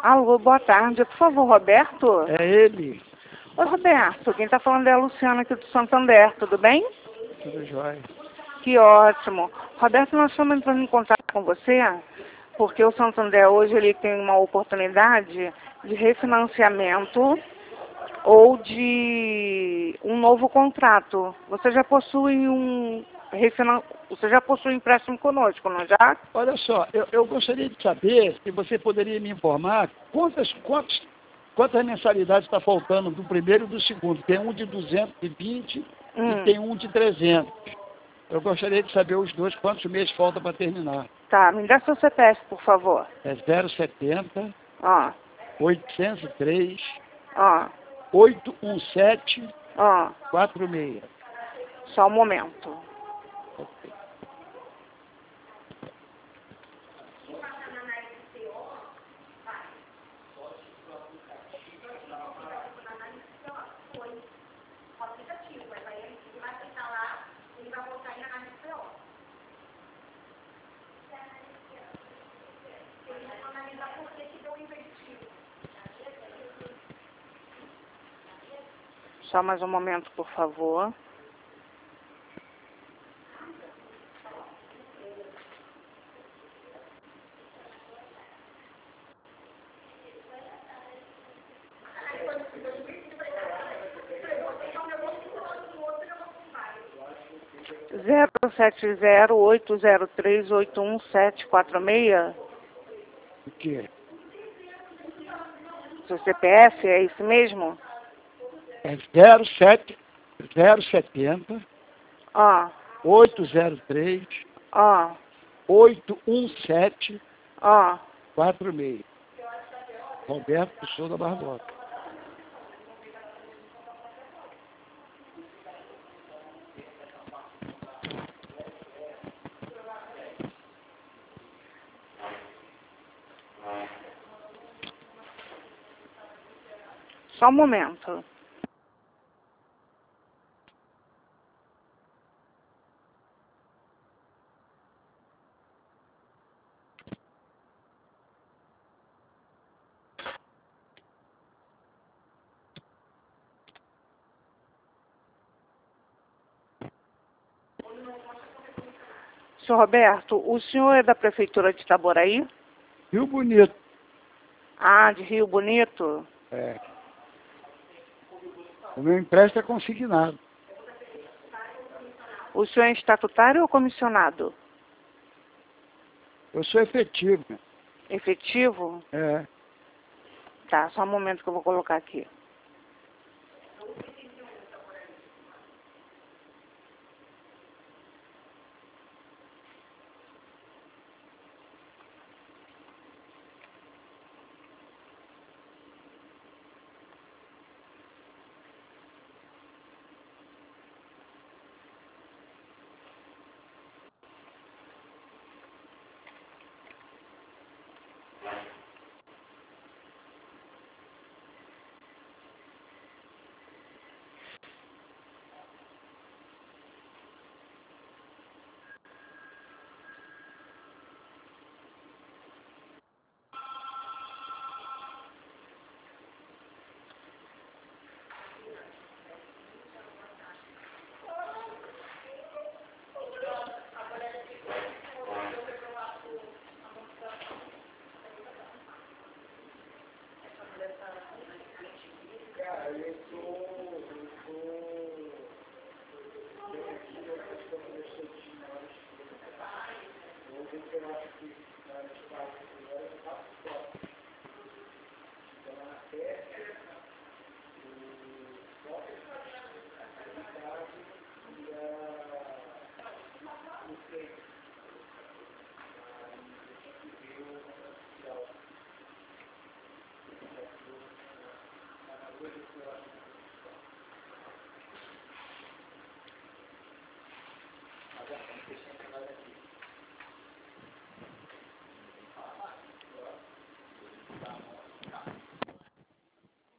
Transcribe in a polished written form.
Alô, boa tarde. Por favor, Roberto? É ele. Oi, Roberto. Quem está falando é a Luciana aqui do Santander. Tudo bem? Tudo jóia. Que ótimo. Roberto, nós estamos entrando em contato com você porque o Santander hoje ele tem uma oportunidade de refinanciamento ou de um novo contrato. Você já possui Você já possui empréstimo conosco, não já? Olha só, eu gostaria de saber se você poderia me informar quantas mensalidades está faltando do primeiro e do segundo. Tem um de 220 e tem um de 300. Eu gostaria de saber os dois, quantos meses falta para terminar. Tá, me dá seu CPF, por favor. É 070 Ó, 803 ó, 817 ó. 46. Só um momento. Só mais um momento, por favor. Zero 70803811746. O quê? Seu CPF é esse mesmo? É 070 Ó, 803 ó, 817 ó. 46. Roberto Souza Barbosa. Só um momento. Senhor Roberto, o senhor é da Prefeitura de Itaboraí? Rio Bonito. Ah, de Rio Bonito? É. O meu empréstimo é consignado. O senhor é estatutário ou comissionado? Eu sou efetivo. Efetivo? É. Tá, só um momento que eu vou colocar aqui.